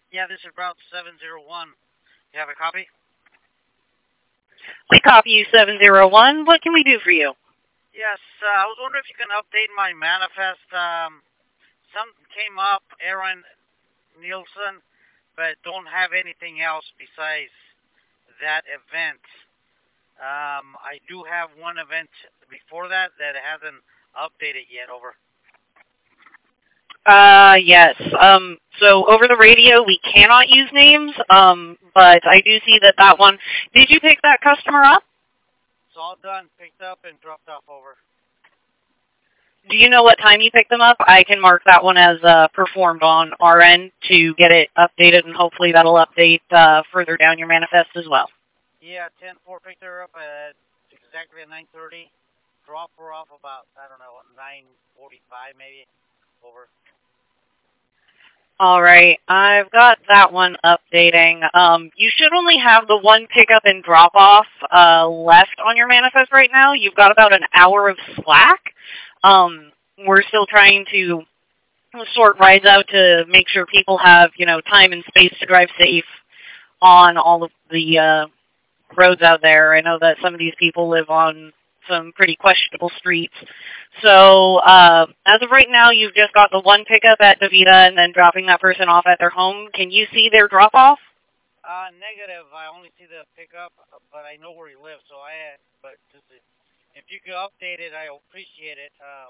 Yeah, this is Route 701. You have a copy? We copy you 701. What can we do for you? Yes, I was wondering if you can update my manifest. Something came up, Aaron Nielsen, but don't have anything else besides that event. I do have one event before that hasn't updated yet. Over. Yes. So over the radio, we cannot use names, but I do see that one. Did you pick that customer up? It's all done, picked up, and dropped off. Over. Do you know what time you picked them up? I can mark that one as performed on our end to get it updated, and hopefully that'll update further down your manifest as well. Yeah, 10-4 picked her up at exactly at 9:30. Drop her off about, I don't know, 9:45 maybe. Over. All right, I've got that one updating. You should only have the one pickup and drop-off left on your manifest right now. You've got about an hour of slack. We're still trying to sort rides out to make sure people have, time and space to drive safe on all of the roads out there. I know that some of these people live on some pretty questionable streets. So as of right now, you've just got the one pickup at Davita and then dropping that person off at their home. Can you see their drop-off? Negative. I only see the pickup, but I know where he lives. But if you could update it, I appreciate it.